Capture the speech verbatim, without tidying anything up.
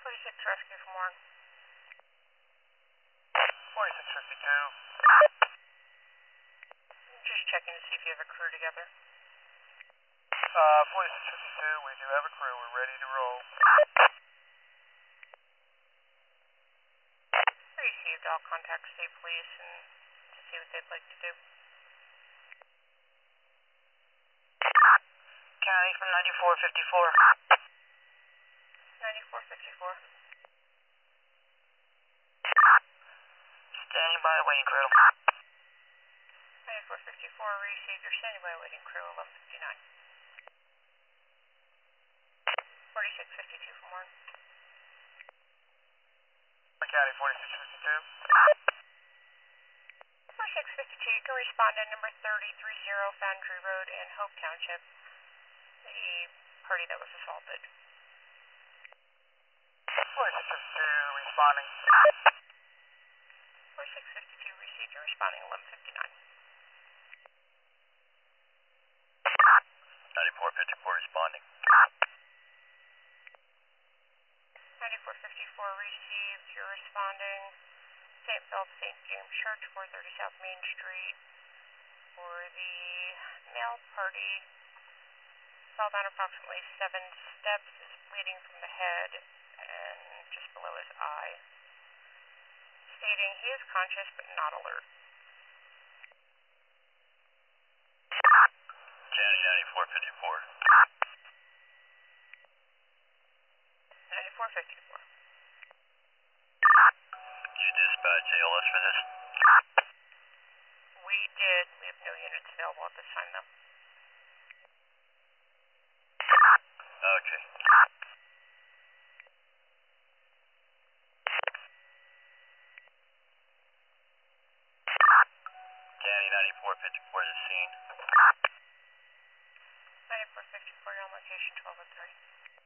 forty-six rescue from Warren. forty-six fifty-two. Just checking to see if you have a crew together. Uh, forty-six fifty-two, we do have a crew. We're ready to roll. Received. I'll contact state police and to see what they'd like to do. County from ninety-four fifty-four. ninety-four fifty-four. Standing by, waiting crew. ninety-four fifty-four, received. You're standing by, waiting crew, eleven fifty-nine. forty-six fifty-two from Warren. County forty-six fifty-two. forty-six fifty-two, you can respond to number thirty thirty Foundry Road in Hope Township, the party that was assaulted. forty-six fifty-two, responding. forty-six fifty-two, received. You're responding, eleven fifty-nine. ninety-four fifty-four responding. ninety-four fifty-four, received. You're responding. Saint Philip Saint James Church, four thirty South Main Street, for the male party. Fell down approximately seven steps, is bleeding from the head and just below his eye. Stating he is conscious but not alert. County ninety-four fifty-four. ninety-four fifty-four. Did you dispatch A L S for this? We did. We have no units available at this time, though. Okay. County ninety-four fifty-four to the scene. ninety-four fifty-four, you're on location, twelve oh three.